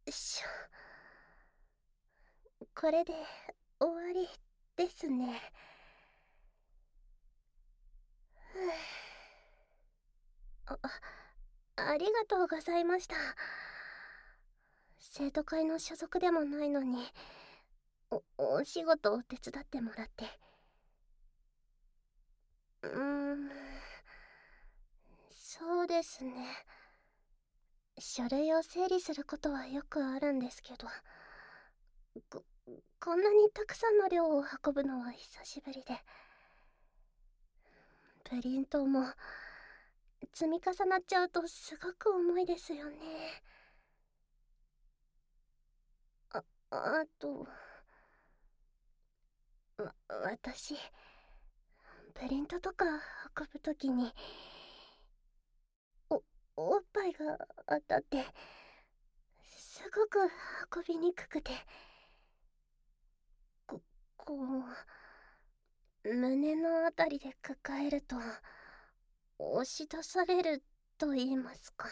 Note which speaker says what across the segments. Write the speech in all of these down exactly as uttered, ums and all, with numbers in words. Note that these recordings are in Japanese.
Speaker 1: しょ。これで終わりですね。あ、ありがとうございました。生徒会の所属でもないのに、お、お仕事を手伝ってもらって。うーん、そうですね。書類を整理することはよくあるんですけど、こ、こんなにたくさんの量を運ぶのは久しぶりで。プリントも積み重なっちゃうとすごく重いですよね。あ、あと、わ、私、プリントとか運ぶときに、お、おっぱいが当たって、すごく運びにくくて、こ、こう、胸のあたりで抱えると、押し出されると言いますか。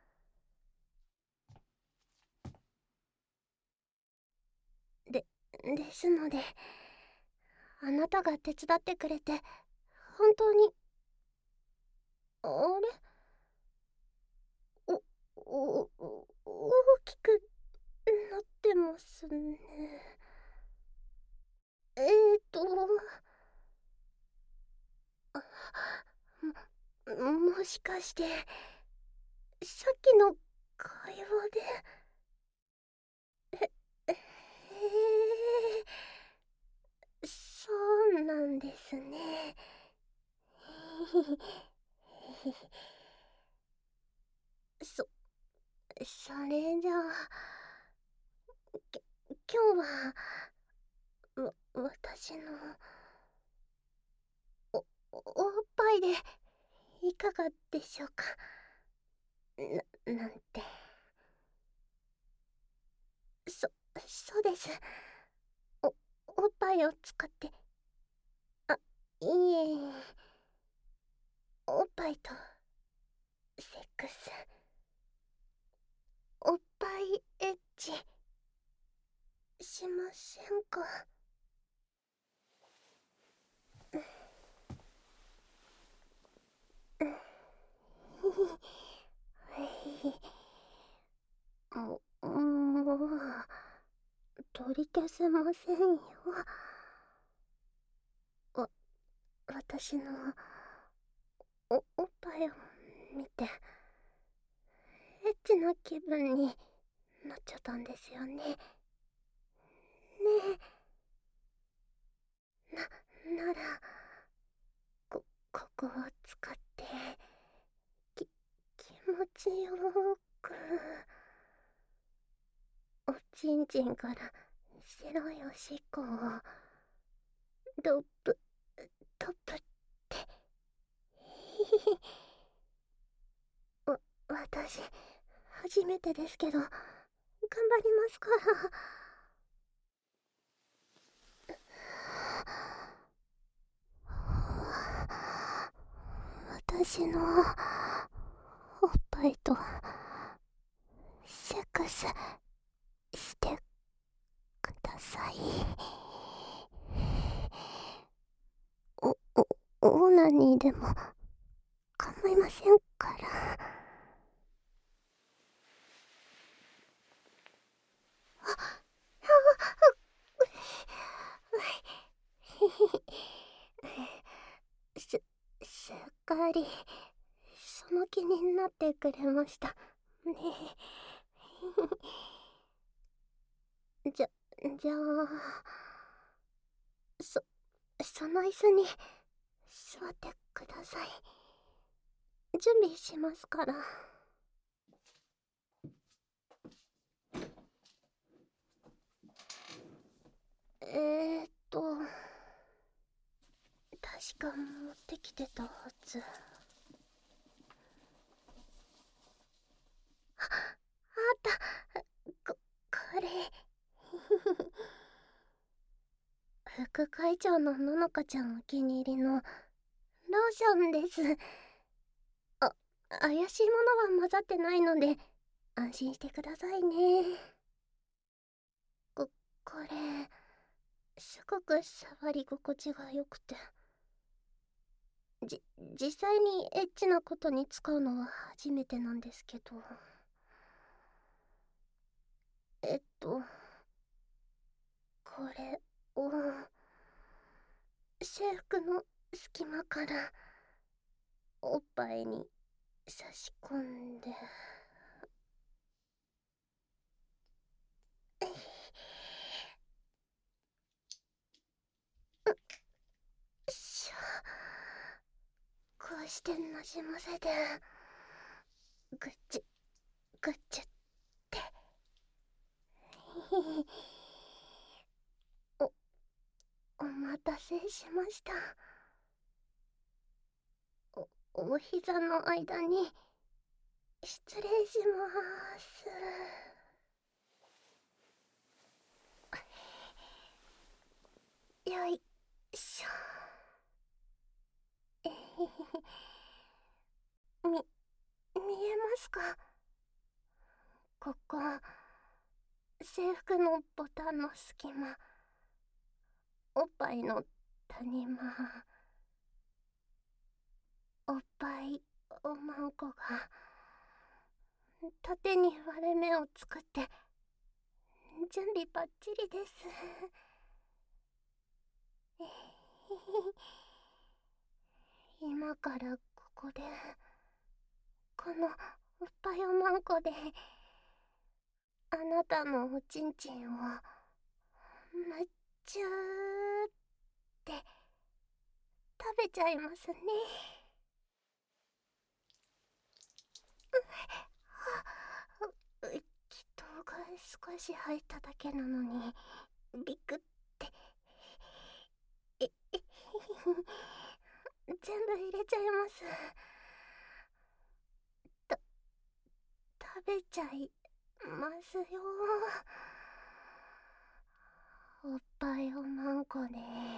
Speaker 1: で、ですので、あなたが手伝ってくれて、本当に、あれお、お、お大きくなってますね。えーと、も、もしかして、さっきの会話で、え、えー、そうなんですね。そ、それじゃあ、き、今日は、わ、私の、お、おっぱいで、いかがでしょうか。な、なんて。そ、そうです。お、おっぱいを使って。あ、いえ、おっぱいと、セックス。おっぱいエッチ、しませんか。も、もう、取り消せませんよ。わ、私の、お、おっぱいを見て、エッチな気分になっちゃったんですよね。ねえ、な、なら、こ、ここを使って、き、気持ちよく、おちんちんから白いおしっこを、ドップ、ドップって。わ、私、初めてですけど、頑張りますから。私のおっぱいとセックスしてください。お、お、オーナニーでも構いませんから。す、すっかりその気になってくれましたね。じゃ、じゃあ、そ、その椅子に座ってください。準備しますから。えーっと、確か持ってきてたはず。あ、あった。こ、これ。副会長のののかちゃんお気に入りのローションです。あ、怪しいものは混ざってないので安心してくださいね。 これすごく触り心地が良くて、じ実際にエッチなことに使うのは初めてなんですけど、えっとこれを制服の隙間からおっぱいに差し込んで、しょ、こうしてなじませて、ぐっちぐっちゅっておお待たせしました。おお膝の間に失礼します。よいしょ。えへへみ見えますか？ここ制服のボタンの隙間、おっぱいの谷間、おっぱいおまんこが縦に割れ目を作って準備バッチリです。えへへ今からここでこのおっぱいおまんこであなたのおちんちんをむっちゅーって食べちゃいますね。気筒が少し入っただけなのにビクってええ全部入れちゃいます。た食べちゃいますよ。おっぱいおまんこで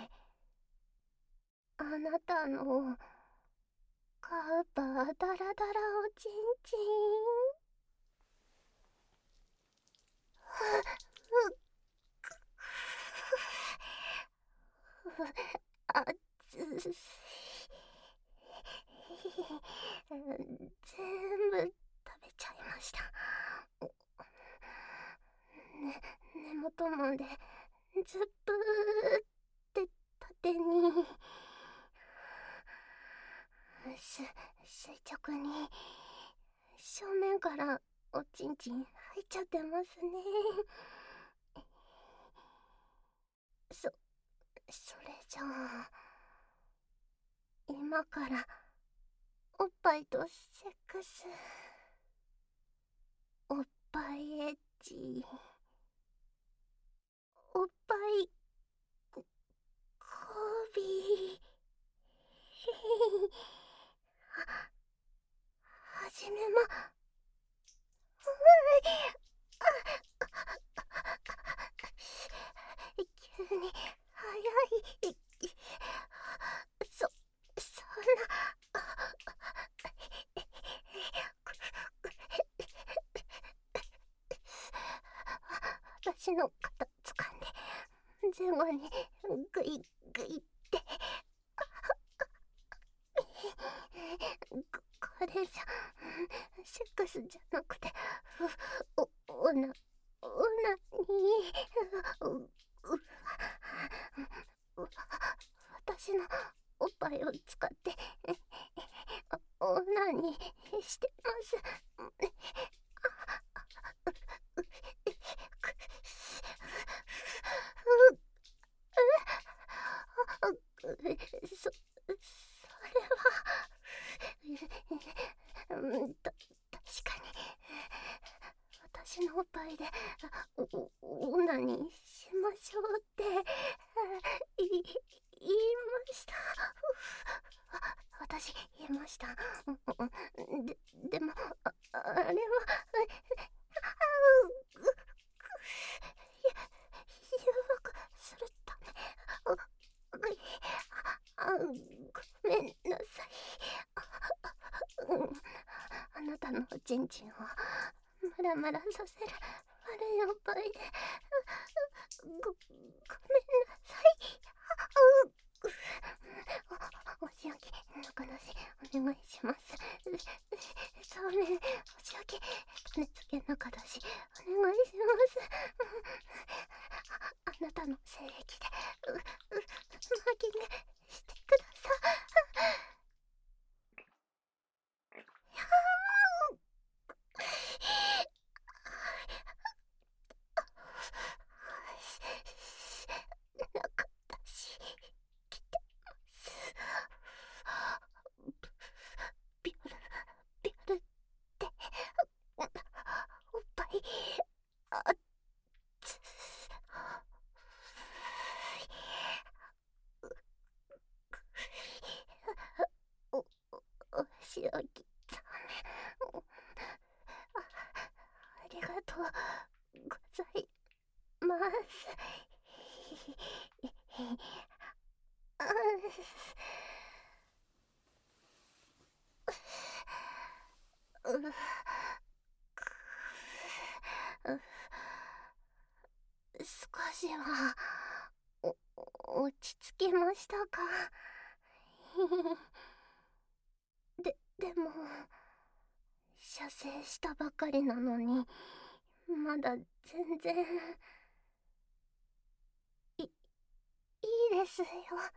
Speaker 1: あなたのカーパーダラダラおちんちんあつす全部食べちゃいました。ね、根元までずっぷーって縦にす垂直に正面からおちんちん入っちゃってますね。そそれじゃあ今からおっぱいとセックス、おっぱいエッチ、おっぱいこびはじめま急に早い。そそんな私の肩掴んで前後にグイグイってここれじゃセックスじゃなくておおなおなにうう私のおっぱいを使ってオナニーしてます。そ、それは、うん、た、確かに、私のおっぱいで、お、お、オナニーしましょうって、い、言いました。私、言いました。で、でも、あ、あれは、や、誘惑するため、あ、ごめんなさい。うん、あなたのおちんちんをムラムラさせる悪いおっぱいでご、ごめんなさい。うお、お仕置き、中出し、お願いします。そうね、お仕置き、種付け中出し、お願いします。あ、あなたの精液で、う、う、マーキングしてください。やー中出し、来てます。ビュル、ビュルって、おっぱい、あっつ、お、お、お仕置きさん、あ、ありがとうございます。あ、う、う、少しはお落ち着きましたか？で、でも射精したばかりなのにまだ全然い、いいですよ。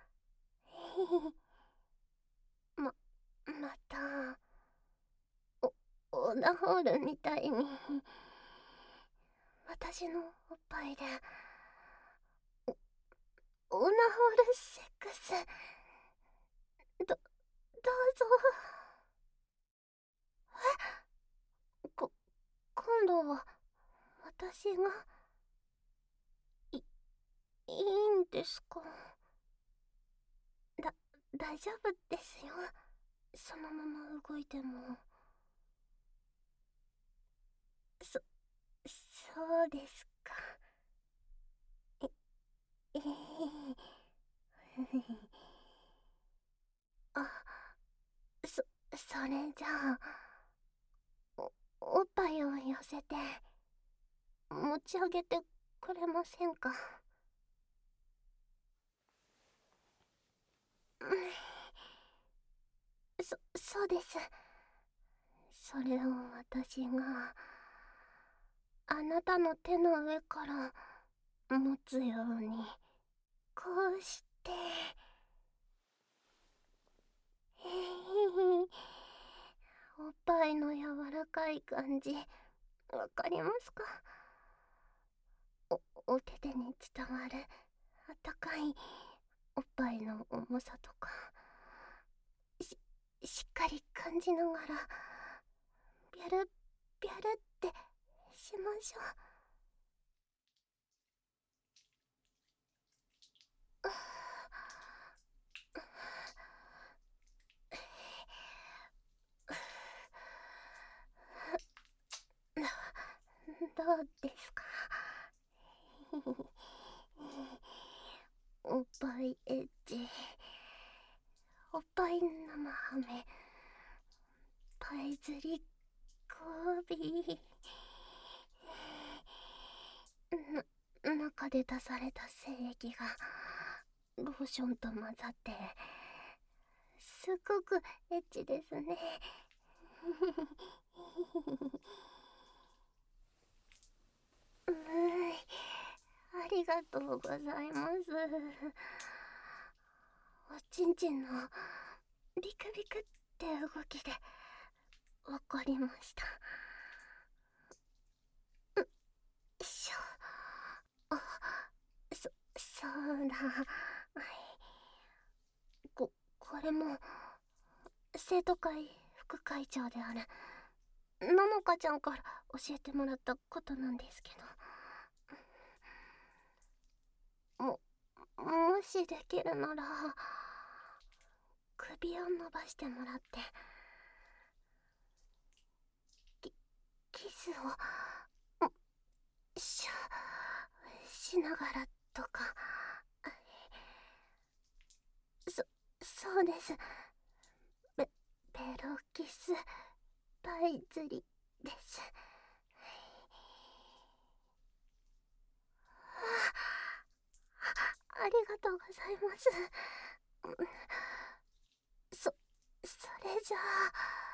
Speaker 1: ま、またお、オーナーホールみたいに私のおっぱいでオーナーホールセックス、ど、どうぞ。え、こ、今度は私がい、いいんですか？だ、大丈夫ですよ。そのまま動いても。そ、そうですか。え、ええあ、そ、それじゃあ、お、おっぱいを寄せて、持ち上げてくれませんか？うん、そ、そうです。それを私が、あなたの手の上から持つように、こうして、へへおっぱいの柔らかい感じ、わかりますか？お、お手手に伝わる、あったかい、おっぱいの重さとか、し、しっかり感じながら、ビャル、ビャルってしましょう。どうですか？おっぱいエッジ、おっぱい生ハメ、パイ釣り交尾、な、中で出された精液がローションと混ざってすごくエッチですね。うーい、ありがとうございます。おちんちんのビクビクって動きでわかりました。よいしょ。あ、そ、そうだ。はい。こ、これも生徒会副会長であるののかちゃんから教えてもらったことなんですけど、も、もしできるなら首を伸ばしてもらってキ、キスをしょしながらとか。そ、そうです。ベ、ベロキスパイ釣りです。 ありがとうございます。そ、それじゃあ。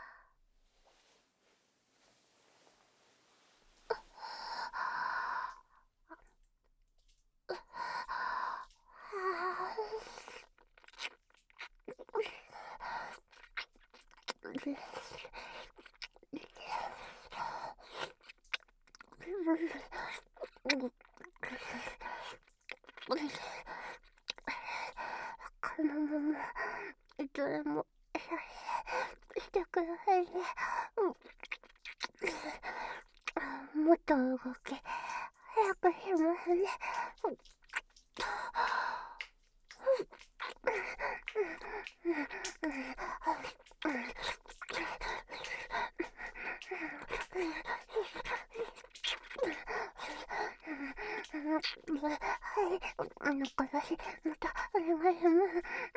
Speaker 1: このままどれもしてくださいね。もっと動き早くしますね。はい、あの子だし、またお願いします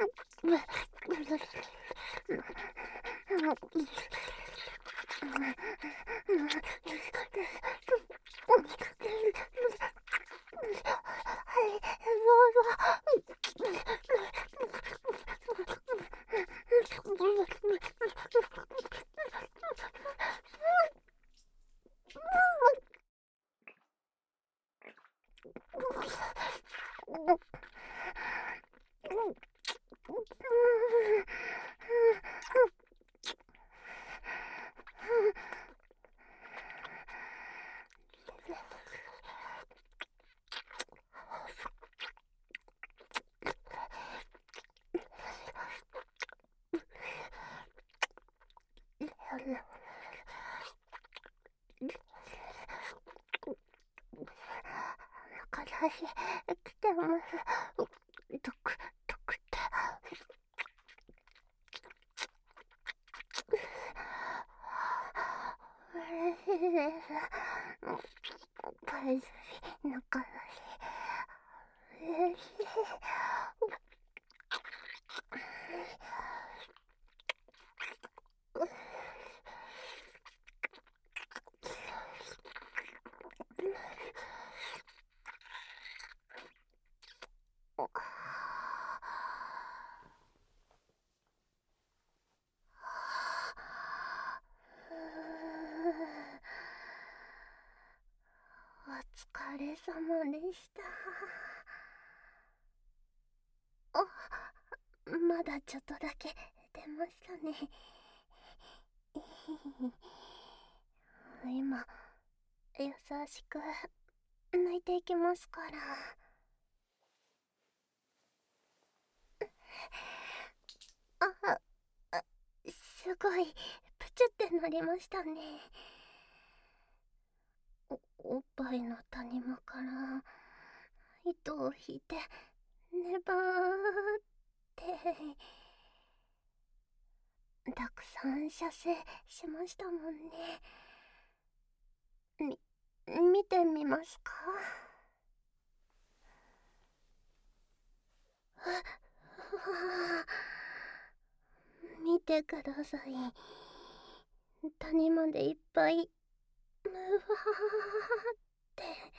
Speaker 1: はい、どうぞ。中出し来てます。どく、どくって。嬉しいです。パイズリ、中出し。嬉しい。お疲れ様でした。あ、まだちょっとだけ出ましたね。今、優しく抜いていきますから。あ、あすごいプチってなりましたね。お、おっぱいの谷間から糸を引いて粘ってたくさん射精しましたもんね。み、見てみますか？見てください。谷までいっぱい、むわーって。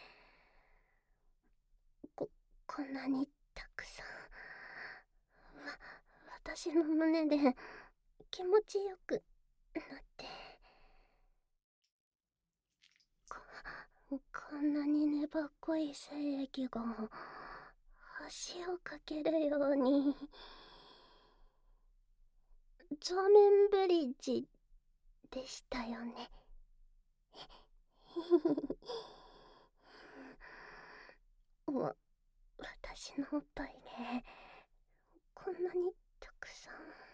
Speaker 1: こ、こんなにたくさん。わ、私の胸で気持ちよくなって。こ、こんなに粘っこい精液が橋を架けるように。座面ブリッジでしたよね。わ、私のおっぱいでこんなにたくさん。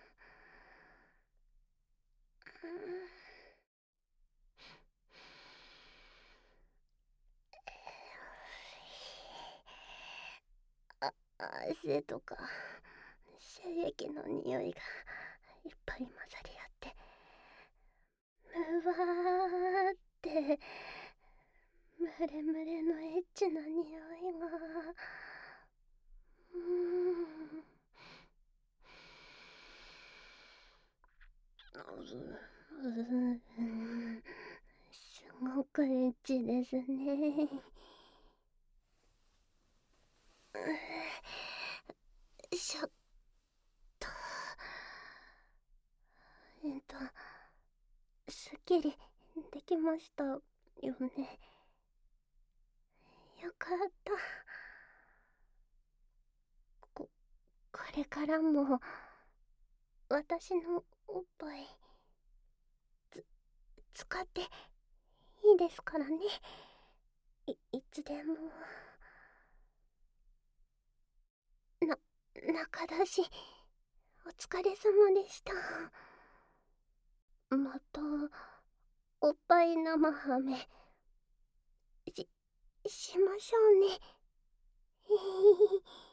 Speaker 1: あ、汗とか精液の匂いがいっぱい混ざり合って、むわーってムレムレのエッチな匂いが。うーん、うすごくエッチですね。 えっとすっきりできましたよね。よかった。ここれからも私のおっぱいつ使っていいですからね。いいつでも。な中出しお疲れ様でした。またおっぱい生ハメししましょうね。